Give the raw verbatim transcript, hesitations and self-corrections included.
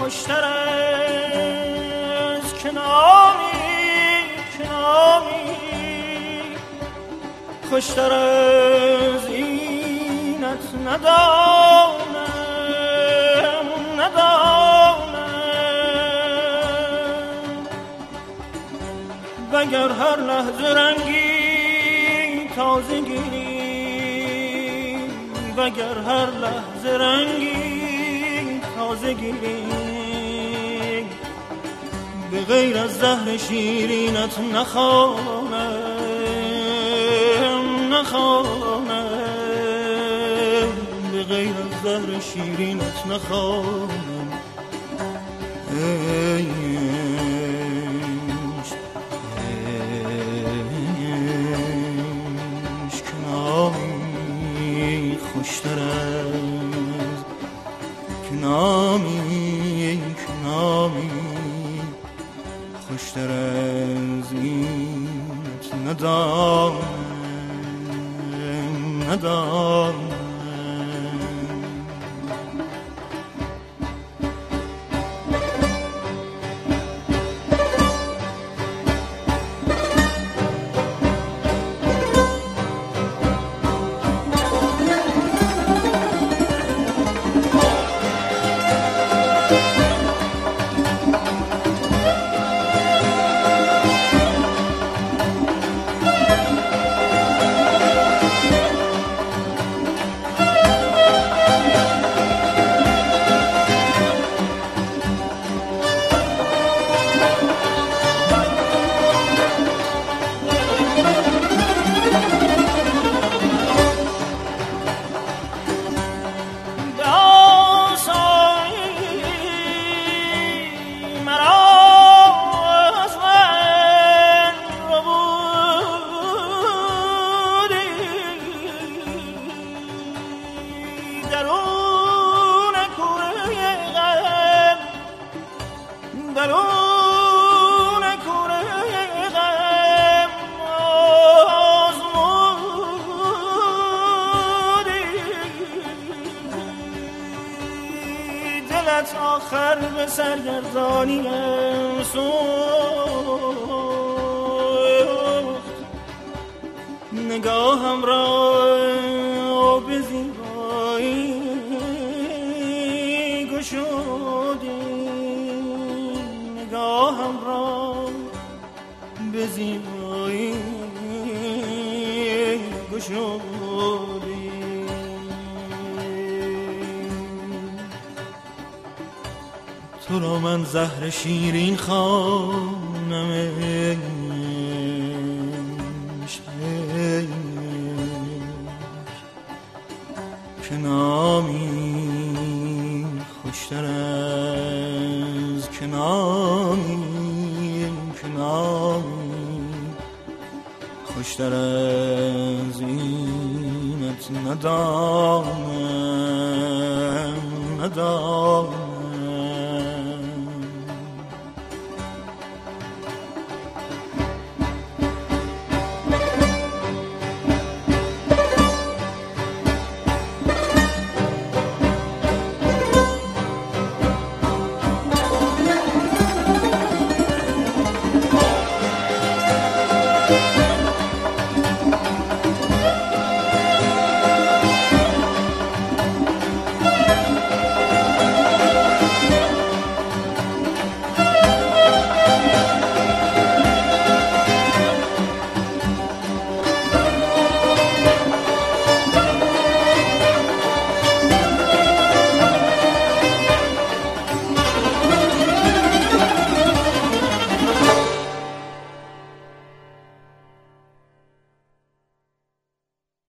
خوشتر از کنامی کنامی خوشتر از اینت ندانم ندانم وگر هر لحظه رنگی تازه گیری وگر هر لحظه رنگی تازه گیری به غیر از زهر شیرینت نخوانم نخوانم به غیر از زهر شیرینت نخوانم ای عشق کنامی خوشتر از کنامی کنامی خوشتر از اینت ندانم ندانم آخر به سرگردانیم سوخت نگاهم را به زیبایی گشودی نگاهم را به زیبایی گشودی تو را من زهر شیرین خوانم کنامی خوشتر از کنامی کنامی خوشتر از اینت ندانم ندانم